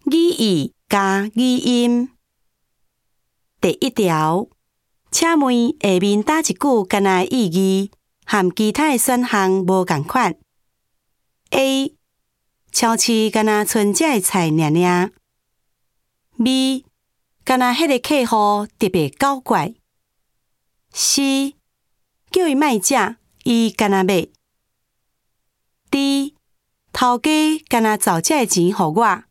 语义加语音。第一条，请问下面哪一句干那意义和其他的选项无共款 ？A. 超市干那剩这的菜尔尔。B. 干那迄个客户特别搞怪。C. 叫伊莫食，伊干那买。D. 头家干那找这的钱予我。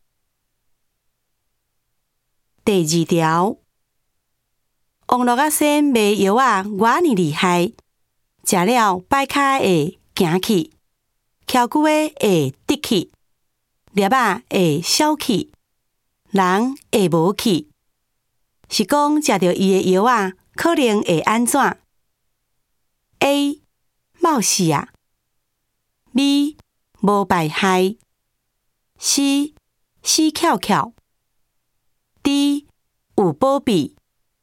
第二条，王乐阿先卖药啊，偌尼厉害，食了摆骹会行去，翘骨的会直去，粒仔会消去，人会无去。是讲食着伊的药啊，可能会安怎 ？A. 冒死啊 B. 无败害 C. 死翘翘 D. 有保庇。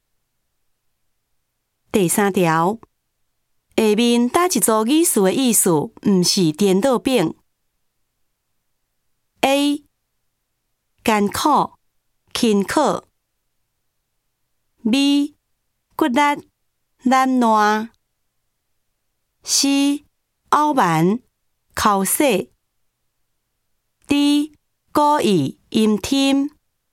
第三条，下面哪一组语词的意思毋是颠倒饼 ？A. 艰苦、辛苦 B. 骨力、懒惰 C. 傲慢、口舌 D. 故意、阴天。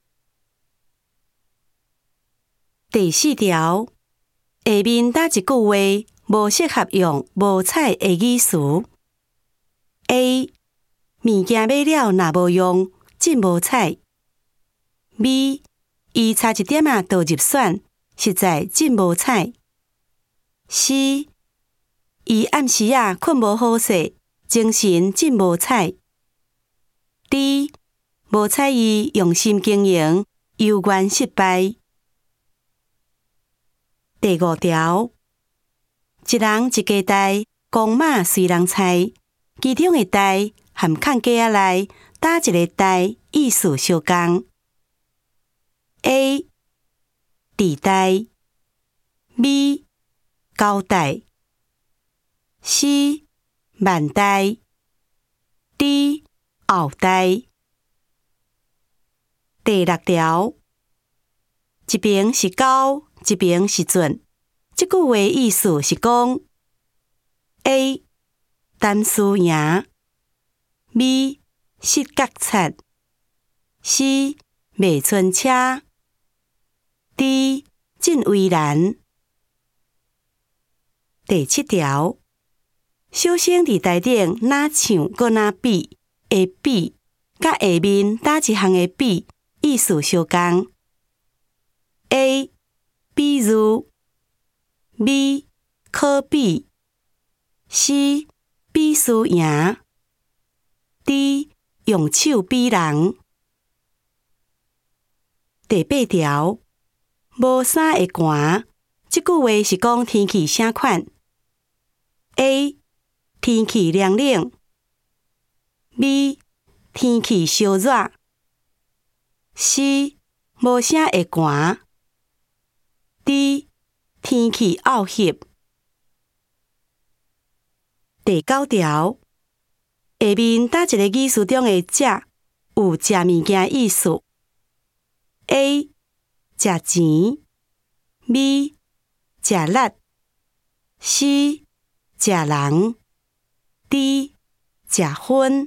第四条，下面哪一句话无适合用无彩的语词 ？A. 物件买了若无用，真无彩。B. 伊差一点仔就入选，实在真无彩。C. 伊暗时仔困无好势，精神真无彩。D. 无彩伊用心经营，犹原失败。第五条，一人一家代，公马随人猜，其中的代和看家仔内打一个代意思相共 ？A. 地代 B. 交代 C. 万代 D. 后代。第六条，一边是高，一边是准。这句话意思是讲 A. 担输赢 B. 失角贼 C. 卖春车 D. 真为难。第七条，小生伫台顶哪唱搁哪比的比，甲下面哪一项的比意思相共 ？A. 比如 B. 可比 C. 比输赢 D. 用手比人。第八条，无衫会寒，这句话是讲天气啥款 ？A. 天气凉冷 B. 天气烧热 C. 无啥会寒 D. 天气漚湿。第九条，下面哪一个语词中的食有食物件意思 ？A. 食钱 B. 食力 C. 食人 D. 食薰。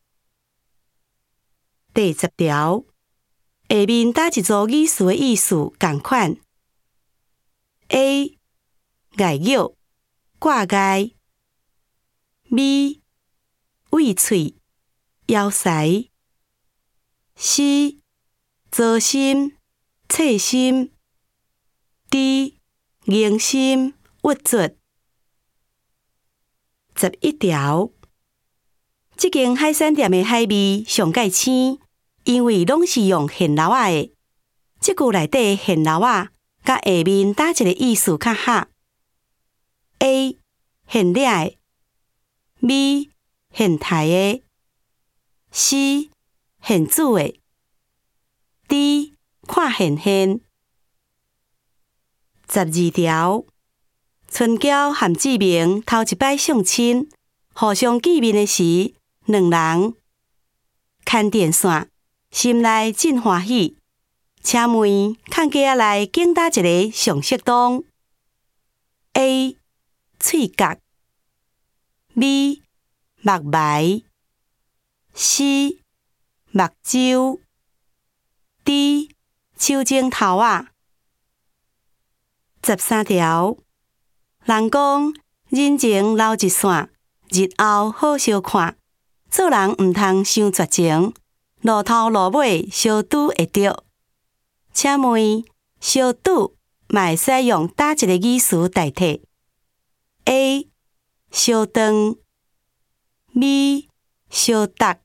第十条，下面哪一组语词的意思共款 ？A. 碍肉、挂碍 B. 畏喙、枵腮 C. 糟心、刺心 D. 硬心、郁卒。11条，这间海产店的海味上介鲜，因为拢是用现捞仔的。这句内底现捞仔甲下面哪一个意思较合 ？A. 现掠的 B. 现刣的 C. 现煮的 D. 看现现。12条，春娇和志明头一摆相亲，互相见面的时，两人牵电线， 心内真欢喜。车门看家仔内紧搭一个上色灯。A. 喙角 B. 目眉 C. 目睭 D. 手指头仔。13条。人讲人情留一线，日后好相看。做人毋通伤绝情，路头路尾相拄会着。请问相拄嘛会使用倒一个语词代替 ？A. 相当 B. 相搭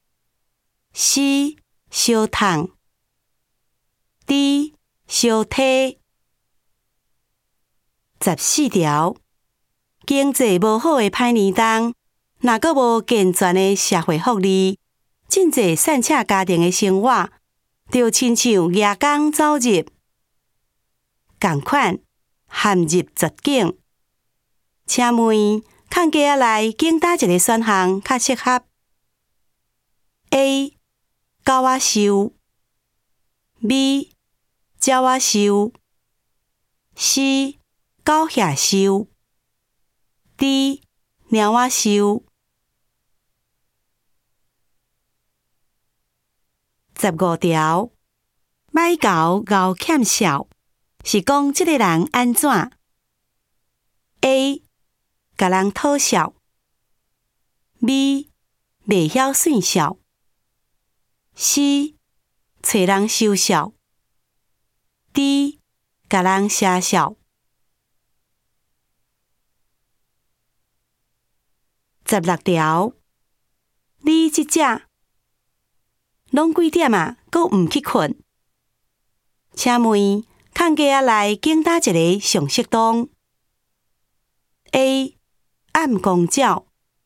C. 相趁 D. 相替。14条。经济无好的歹年冬，若阁无健全的社会福利，真侪散赤家庭的生活，就亲像夜光走入，同款陷入绝境。请问看家仔内拣倒一个选项较适合 ？A. 狗仔寿 B. 鸟仔寿 C. 狗血寿 D. 猫仔寿。15条。歹猴咬欠笑，是讲这个人安怎 ？A. 甲人讨笑 B. 袂晓算笑 C. 找人收笑 D. 甲人写笑。16条。你即只拢几点啊？阁毋去困？请问看家仔内拣倒一个上色灯 ？A. 暗光鸟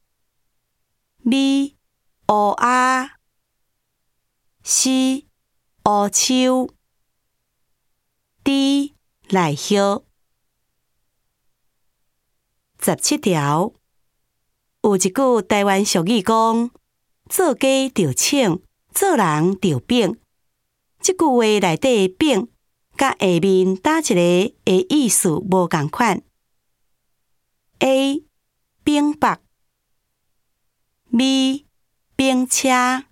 B. 乌鸦 C. 乌手 D. 内叶。17条。有一句台湾俗语讲：做家着请，做人着柄。这句话内底的柄，甲下面搭一个的意思无共款。A. 柄白 B. 柄车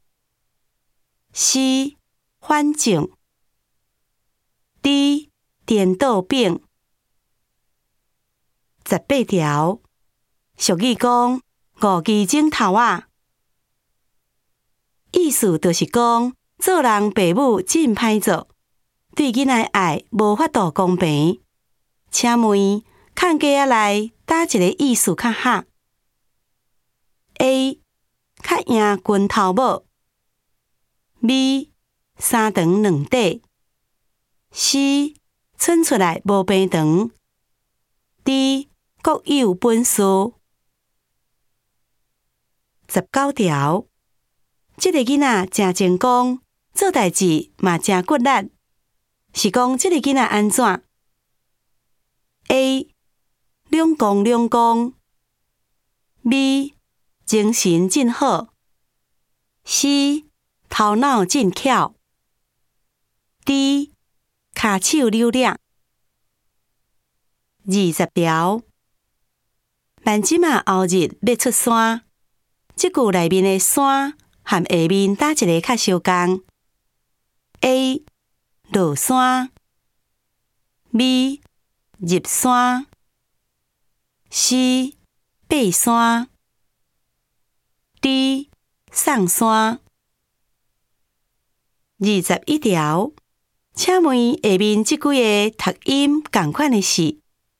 C. 反正 D. 颠倒柄。18条。俗语讲五字钟头仔，意思就是讲做人爸母真歹做，对囡仔爱无法度公平。请问看家仔内倒一个意思较合 ？A. 较赢拳头某 B. 三长两短 C. 伸出来无平长 D. 各有本事。19条。这个囡仔真成功，做代志嘛真骨力，是讲这个囡仔安怎 ？A. 两公两公 B. 精神真好 C. 头脑真巧 D. 骹手溜俩。20条。万即嘛后日要出山，这句内面的山和下面搭一个较相共 ？A. 落山 B. 入山 C. 爬山 D. 上山。21条。请问下面这几个读音同款的是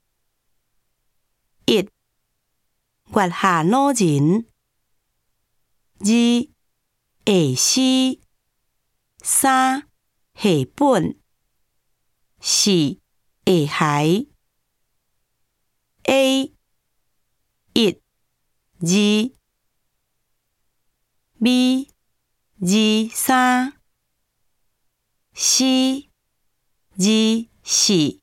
：1. 月下老人 2. 下诗 3. 下本 4. 下海 A. 1 2 B. 2 3 C. 2 4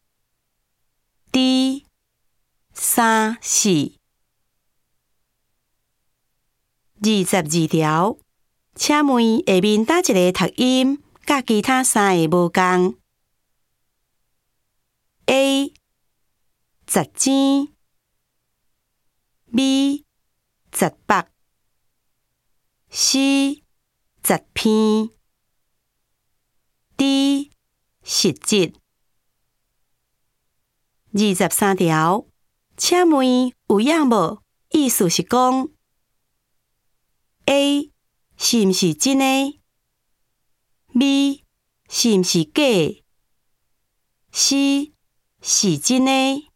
D. 3 4。22条。 请问下面哪一个读音甲其他3个无共 ？A. 十尖 B. 十北 C. 十片 D. 实质。23条，请问有影无？意思是讲 A. 是毋是真的 ？B. 是毋是假的 ？C. 是真的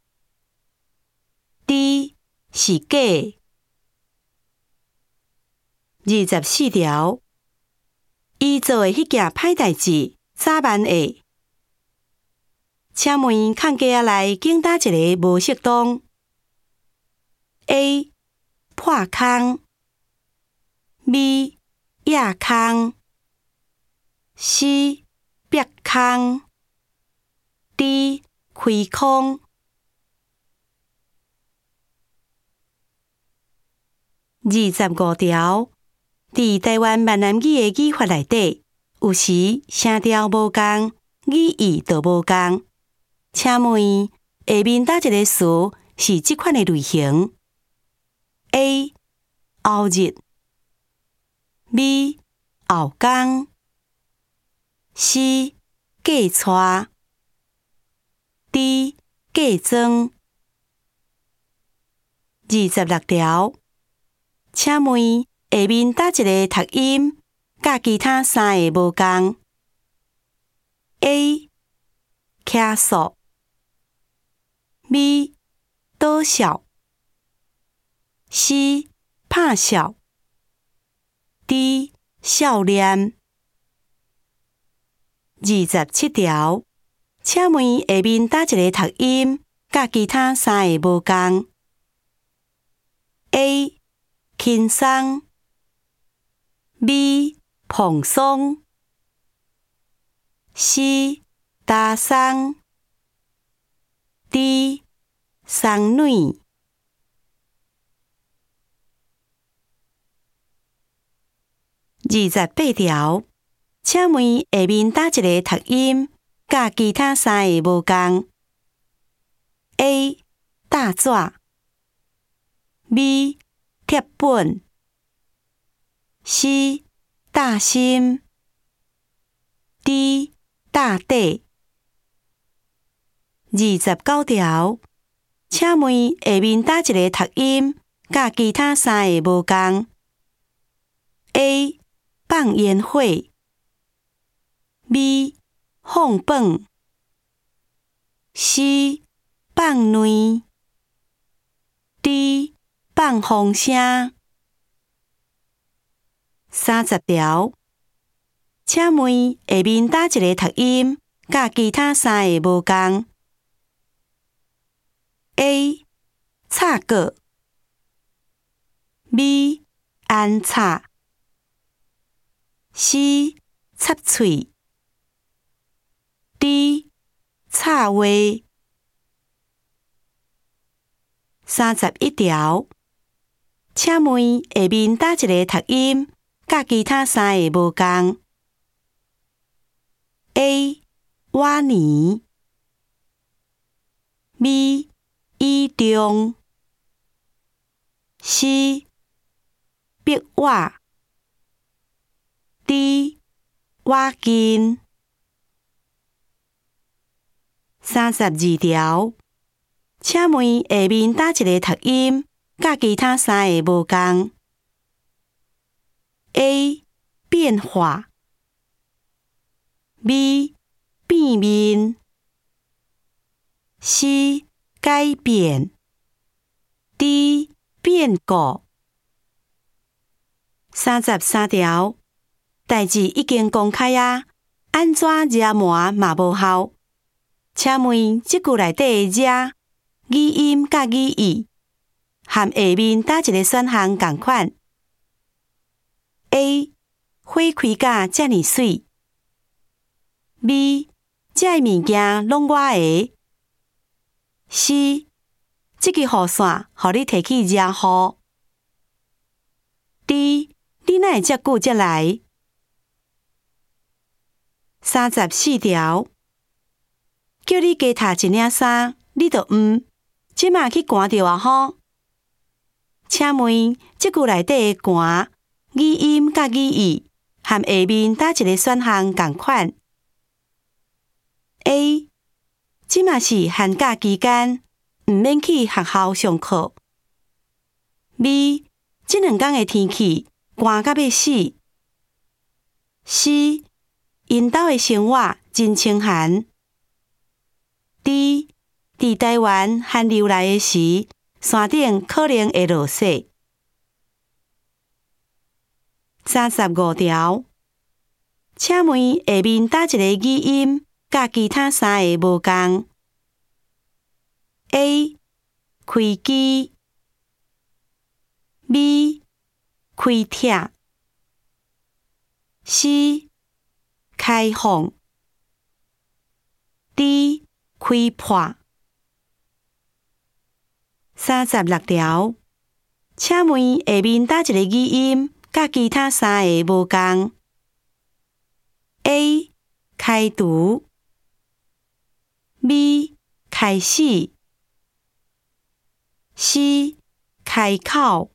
？D. 是假的。24条，伊做的迄件歹代志，早晚会。请问空格仔内拣倒一个无适当 ？A. 破空 B. 压空 C. 逼空 D. 开空。25条，伫台湾闽南语的语法内底，有时声调无共，语义就无共。请问下面哪一个词是即款的类型 ？A. 后日 B. 后工 C. 嫁娶 D. 嫁妆。26条，请问下面哪一个读音甲其他3个无共 ？A. 咳嗽 B. 倒笑 C. 拍笑 D. 笑脸。27条，请问下面哪一个读音甲其他3个无共 ？A. 轻松 B. 蓬松 C. 大松 D. 松软。28条，请问下面哪一个读音甲其他3个无共 ？A. 大纸 B. 贴本 C. 大心 D. 大底。29条，请问下面哪一个读音甲其他3个无共 ？A. 放烟火 B. 放饭 C. 放卵 D. 放风声。30条，请问下面哪一个读音甲其他3个无共 ？A. 插果 B. 安插 C. 插喙 D. 插话。31条，请问下面哪一个读音甲其他3个无共 ？A. 晚年 B. 倚重 C. 壁画 D. 瓦镜。32条，请问下面哪一个读音甲其他3个无共 ？A. 变化 B. 变面 C. 改变 D. 变故。33条，代志已经公开啊，安怎惹麻嘛无效？请问即句内底的惹语音甲语义，和下面哪一个选项同款 ？A. 花开甲遮尔水 B. 遮个物件拢我的 C. 即个雨伞，互你摕去惹雨 D. 你哪会遮久才来？34条，叫你加读一领衫，你就即马去寒着啊吼。请问即句内底的寒，语音甲语义和下面搭一个选项同款 ？A. 即马是寒假期间，毋免去学校上课。B. 即两天的天气寒到要死。C. 因兜的生活真清寒。D. 伫台湾寒流来的时，山顶可能会落雪。35条，请问下面搭一个语音甲其他三个无共 ？A. 开机 B. 开帖 C. 开放 D. 开破。36条，请问下面搭一个语音甲其他三个无共 ？A. 开除 B. 开始 C. 开口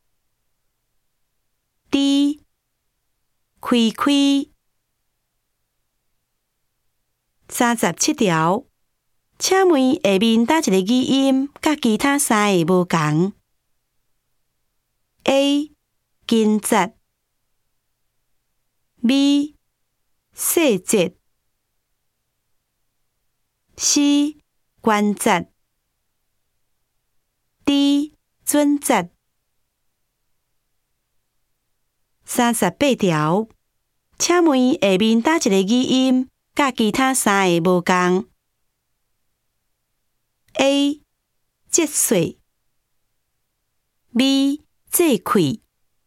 D. 开开。37条，请问下面搭一个语音甲其他三个无共 ？A. 惊蛰 B. 细节 C. 关节 D. 准节。38条，请问下面搭一个语音甲其他三个无共 ？A. 节税 B. 节气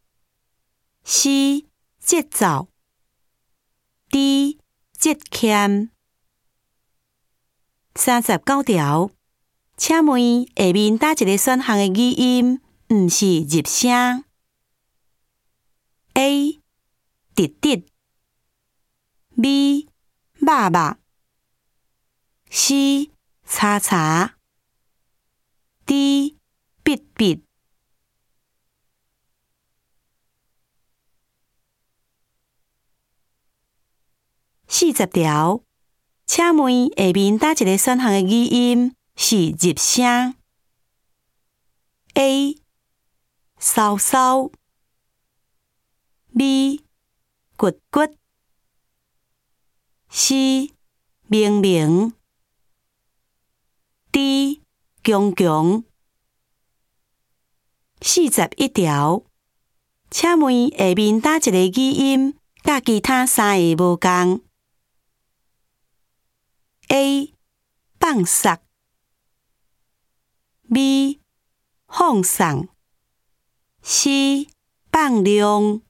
C. 节奏 D. 节欠。39条，请问下面搭一个选项的语音毋是入声 ？A. 直直 B. 肉肉 C. 查查 D. 闭闭。40条，请问下面搭一个选项的语音是入声 ？A. 稍稍 B. 骨骨 C. 明明 D. 强强。41条，请问下面搭一个语音甲其他三个无共 ？A. 放撒 B. 放送 C. 放量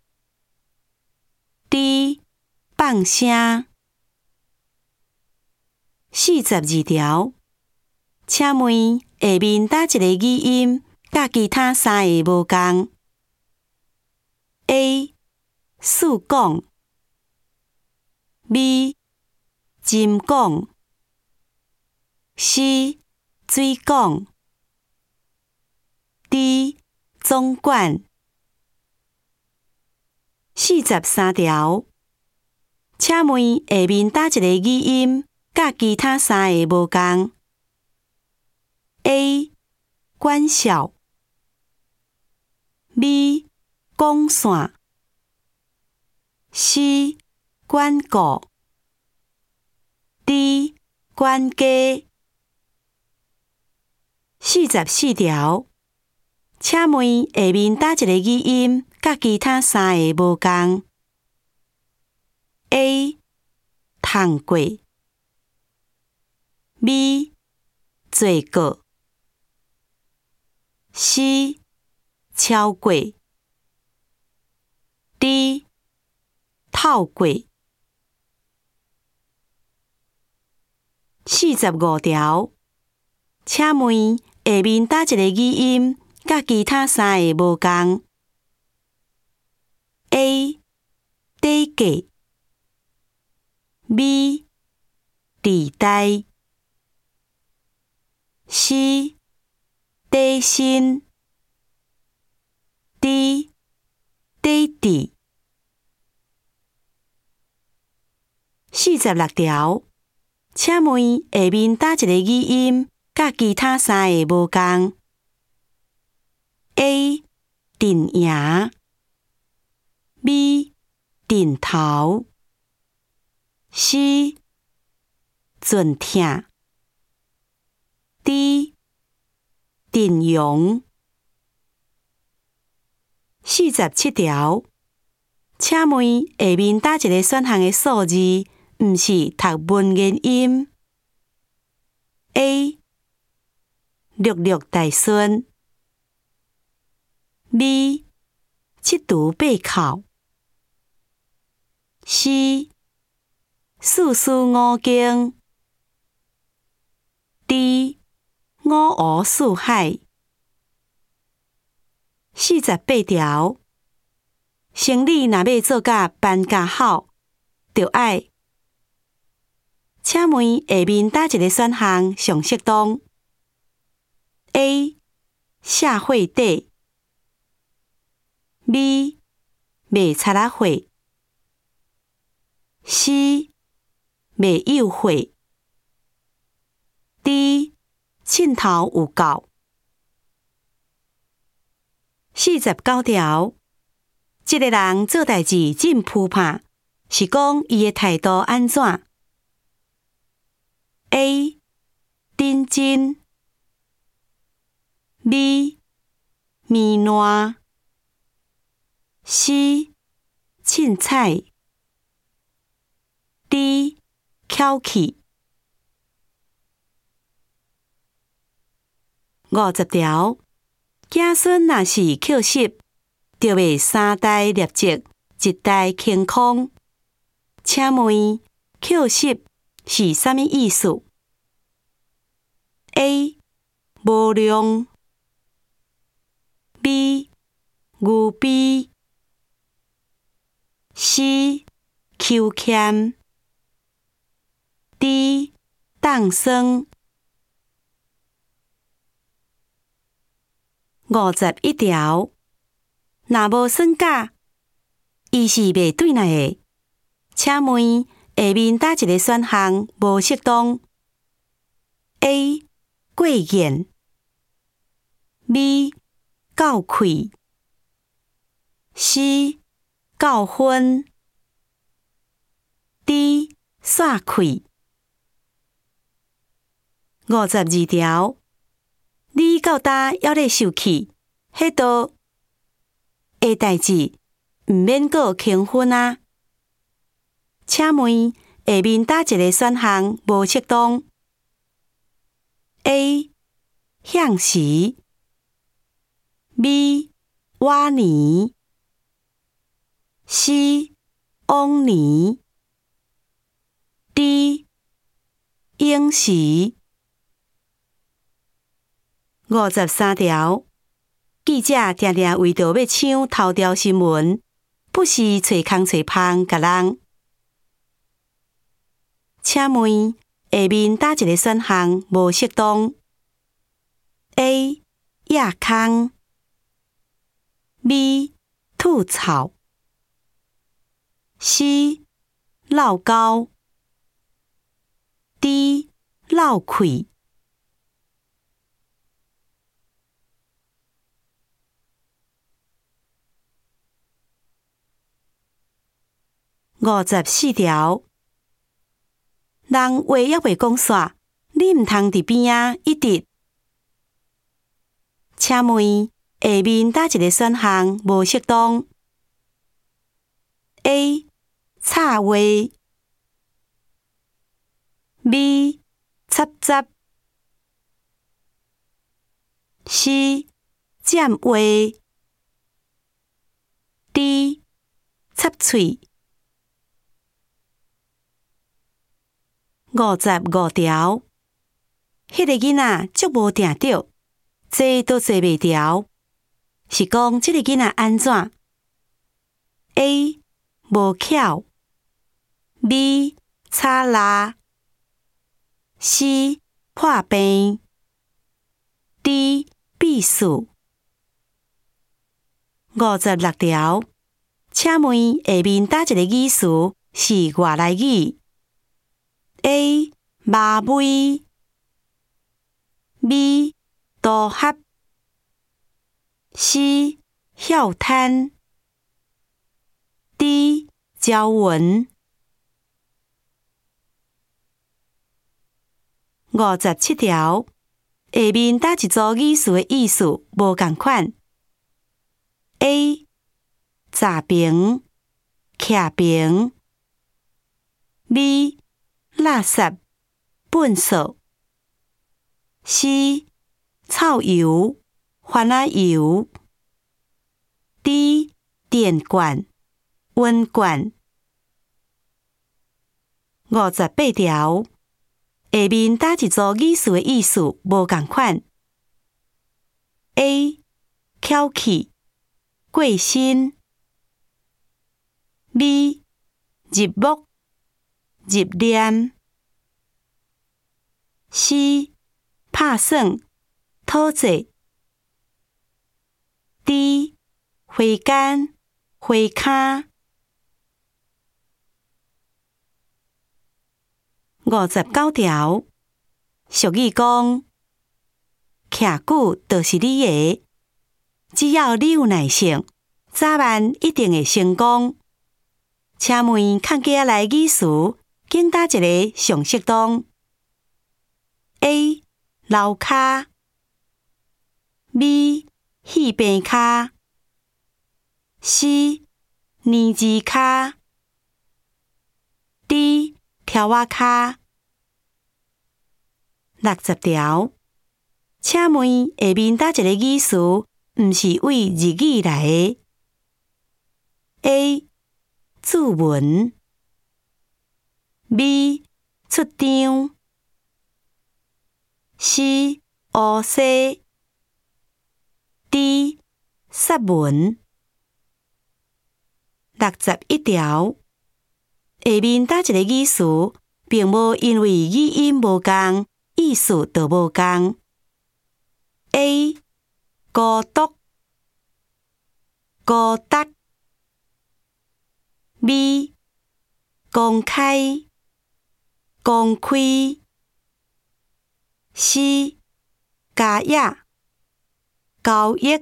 D. 放声。42条，请问下面搭一个语音甲其他三个无共 ？A. 诉讲 B. 真讲 C. 水讲 D. 总管。43条，请问下面搭一个语音甲其他三个无共 ？A. 管辖 B. 讲线 C. 管顾 D. 管家。44条，请问下面搭一个语音甲其他三个无共 ？A. 通过 B. 做过 C. 超过 D. 透过。45条，请问下面搭一个语音甲其他三个无共 A. 底价 B. 地带 C. 底薪 D. 底地46条，请问下面哪一个语音甲其他三个无共 ？A. 阵营 B. 阵头 C. 阵痛 D. 阵容47条，请问下面哪一个选项的数字毋是读文言音 ？A. 66大顺 B. 七除八扣 C. 四书五经 D. 五湖四海48条，生理若要做甲办甲好，就爱。请问下面哪一个选项上适当 ？A. 社会底 B. 卖插仔货 C. 卖友货 D. 凊头有够49条，一个人做代志真扑拍，是讲伊的态度安怎 ？A. 认真 B. 面烂 C. 凊彩 D. 巧气50条，子孙若是扣失，就要三代业绩，一代轻空。请问扣失是啥物意思 ？A. 无量 B. 牛逼 C. 求欠 D. 当生51条，若无算假，伊是袂对来的。请问下面哪一个选项无适当 ？A. 过瘾 B. 够气 C. 够分 D. 煞气52条，你到搭还咧受气，迄道的代志毋免阁轻分啊！请问下面哪一个选项无适当 ？A. 向时 B. 往年 C. 往年 D. 应时53条，记者定定为着要抢头条新闻，不是找空找胖甲人。请问下面哪一个选项无适当 ？A. 亚空 B. 吐槽 C. 闹高 D. 闹气54条，人话还袂讲煞，你毋通伫边仔一直。请问下面哪一个选项无适当 ？A. 插话 B. 插杂 C. 占话 D. 插喙55条，迄个囡仔足无定着，坐都坐袂牢，是讲即个囡仔安怎 A. 无巧 B. 差拉 C. 破病 D. 必死。56条，请问下面哪一个语词是外来语 ？A. 麻味 B. 渡合 C. 晓摊 D. 交文。57条，下面哪一组语词的意思无同款 ？A. 杂平、徛平 B. 垃圾、粪扫 C. 臭油、番仔油 D. 电管、温管。58条，下面哪一组语词的意思无同款 ？A. 巧气、过身 B. 入目、入念 C. 拍算、讨债 D. 花干、花骹。59条，俗语讲，徛久就是你的，只要你有耐性，早晚一定会成功。请问看起来语词，拣哪一个上适当 ？A. 流骹 B. 戏病骹 C. 年字骹 D. 条仔骹。60条，请问下面哪一个语词毋是为日语来的 ？A. 注文 B. 出张 C. 乌西 D. 杀文。61条，下面哪一个语词并无因为语音无同，意思就无同 ？A. 孤独、孤单 B. 公开、公开 C. 交易、交易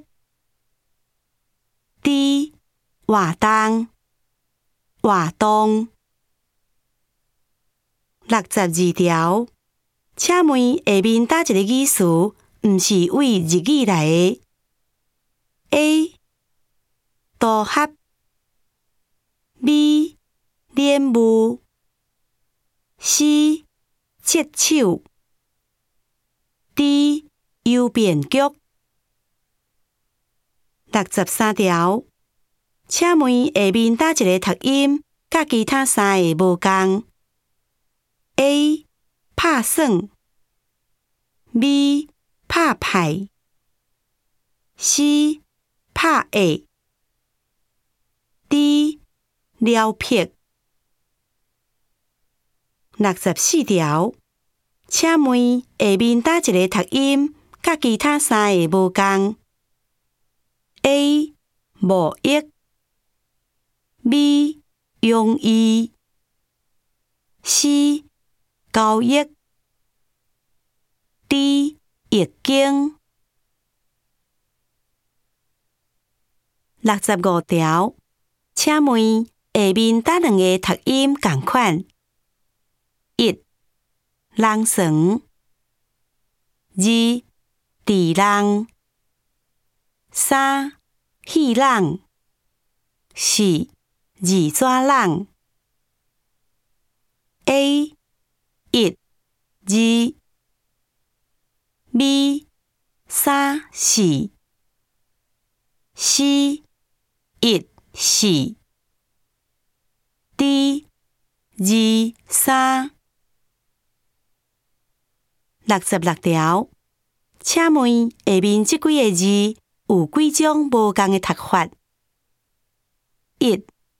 D. 活动、活动。62条，请问下面哪一个语词毋是为日语来的 ？A. 渡合 B. 脸雾 C. 切手 D. 邮便局。63条，请问下面哪一个读音甲其他三个无同 ？A. 拍算 B. 拍派 C. 拍下 D. 撩撇。64条，请问下面哪一个读音甲其他三个无同 ？A. 无益 B. 容易 C. 交易 D. 易经。65条，请问下面哪两个读音同款？1. 人床 2. 地人 3. 戏人 4. 字纸人 A. 1 2 B. 3 4 C. 1 4 D. 2 3。66条，请问下面这几个字有几种无同的读法？1.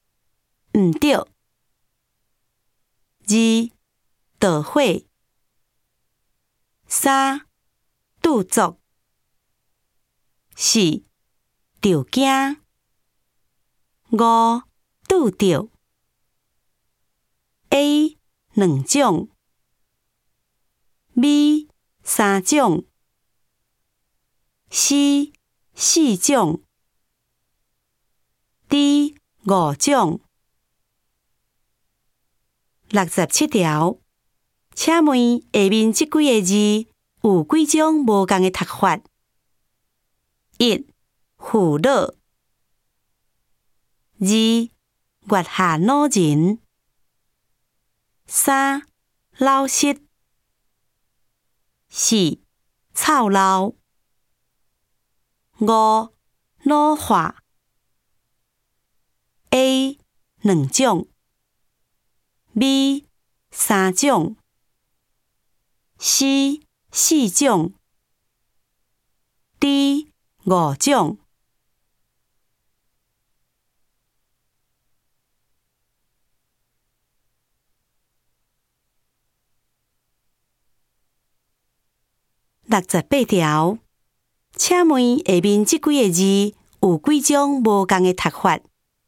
毋对。2. 导火。3. 拄作。4. 着惊。5. 拄着。A. 2种。B. 3种。C. 4种。D. 5种。67条，请问下面这几个字有几种无同的读法？1. 父老。2. 月下老人。3. 老实。4. 操劳。5. 老化。A. 2种。B. 3种。C. 4种。D. 5种。68条，请问下面这几个字有几种无同的读法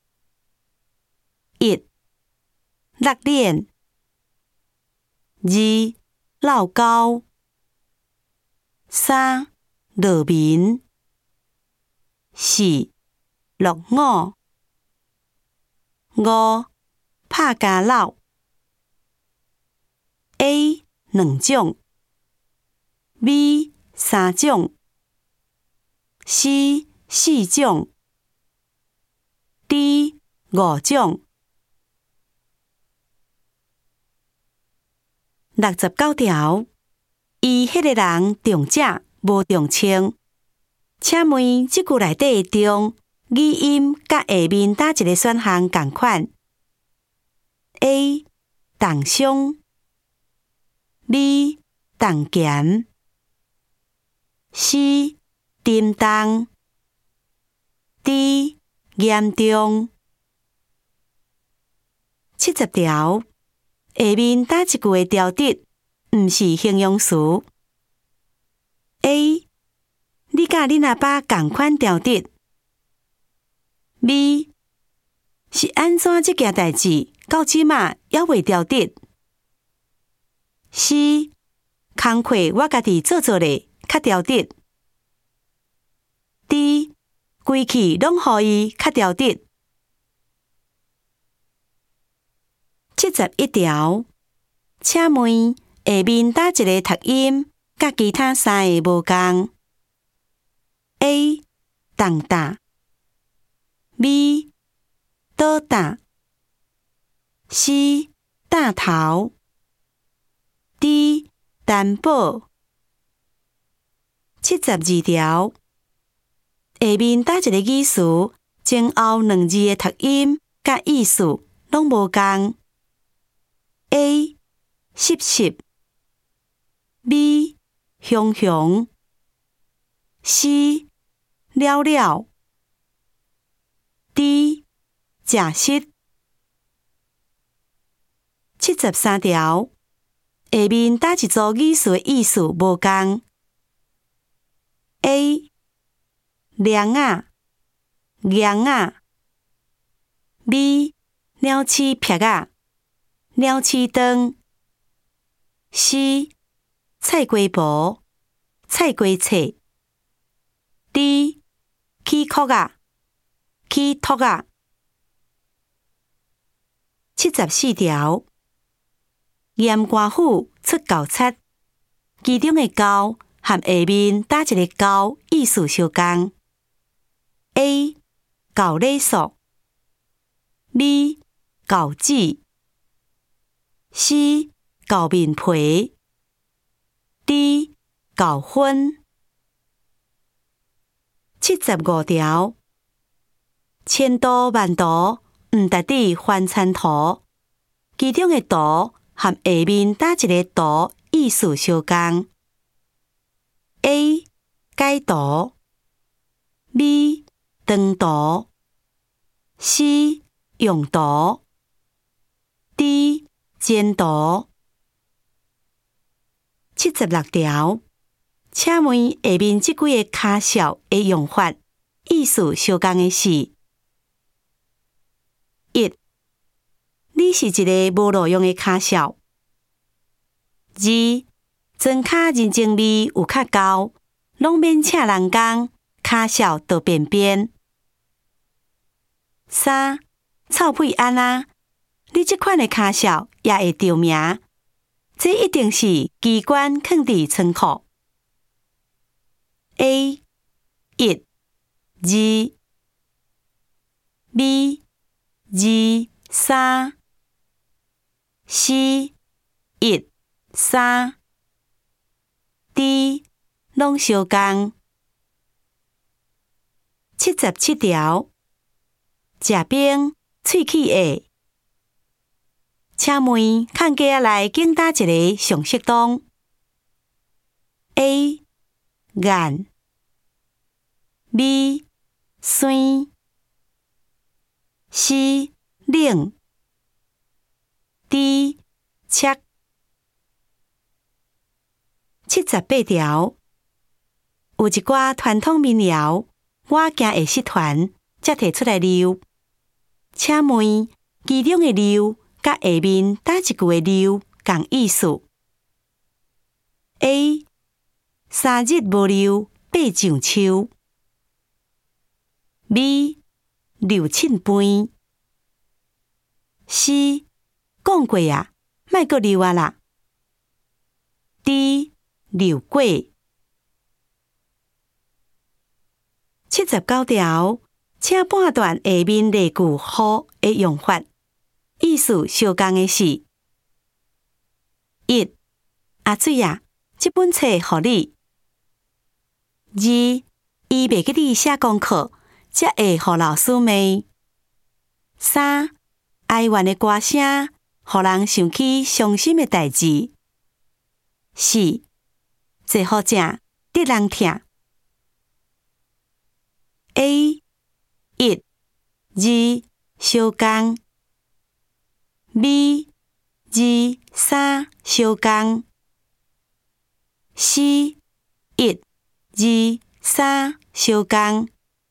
？1. 热脸。2. 老高。3. 落眠。4. 落伍。5. 拍家老。A. 2种。B. 3种。C. 4种。D. 5种。69条，伊迄个人重者无重称，请问这句内底中语音甲下面哪一个选项同款 ？A. 重伤。B. 重咸。C. 沉重。D. 严重。70条。下面哪一句的调值毋是形容词 ？A. 你甲恁阿爸同款调值。B. 是安怎这件代志到即马还未调值。C. 工课我家己做咧，较调值。D. 规气拢予伊较调值。71条，请问下面哪一个读音甲其他3个无共 ？A. 重大。B. 倒大。C. 大头。D. 担保。72条，下面哪一个语词前后2字的读音甲意思拢无共 ？A. 湿湿。B. 熊熊。C. 了了。D. 食湿。73条，下面哪一组语词的意思无共 ？A. 凉啊，凉啊。B. 鸟鼠撇啊，鸟鼠肠。C. 菜瓜布，菜瓜册。D. 起壳啊，起托啊。74条，严官府出教册，其中的教和下面哪一个教意思相共 ？A. 教礼数。B. 教纸。C. 教面皮。D. 教薰。75条，千图万图毋值得翻参图，其中的图和下面哪一个图意思相共 ？A. 解图。B. 长图。C. 用图。 D 监督。76条，请问下面即几个卡数的用法，意思相共的是：一，你是一个无路用的卡数；二，装卡人情味有较够，拢免请人工，卡数就便便。三，臭屁安啊！你即款的卡数也会着名，这一定是机关囥伫仓库。A 1 2 B 2 3 C 1 3 D 拢相共。77条，食冰喙齿会。请问看家内拣打一个上适当 ？A 眼 B 酸 C 冷 D 切。78条，有一寡传统民谣，我惊会失传，才摕出来溜。请问其中的溜甲下面哪一句的溜共意思 ？A 3日无溜爬上树 B 溜凊饭 C 讲过啊，莫阁溜啊啦 D 溜过。79条，请判断下面例句好的用法，意思相共的是：一，阿水啊，这本册互你；二，伊袂记你写功课，才会互老师骂；三，哀怨的歌声，互人想起伤心的代志；四，坐好正，得人疼。A 1 2相共 B 2 3相共 C 1 2 3相共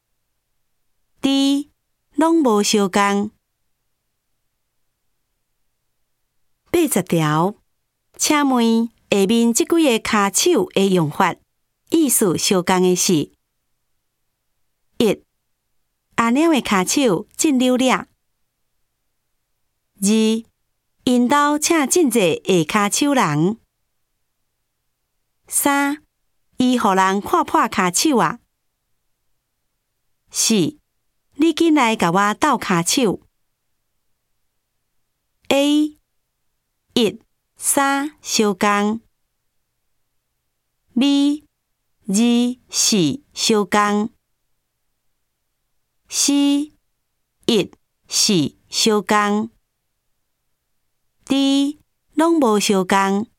D 拢无相共。80条，请问下面即几个骹手的用法，意思相共的是：一，阿娘的骹手真溜俩；二，因兜请真济下骹手人；三，伊互人看破骹手啊；四，你紧来甲我斗骹手。A 1 3相共 B 2 4相共 C 1 4相共 D 拢无相共。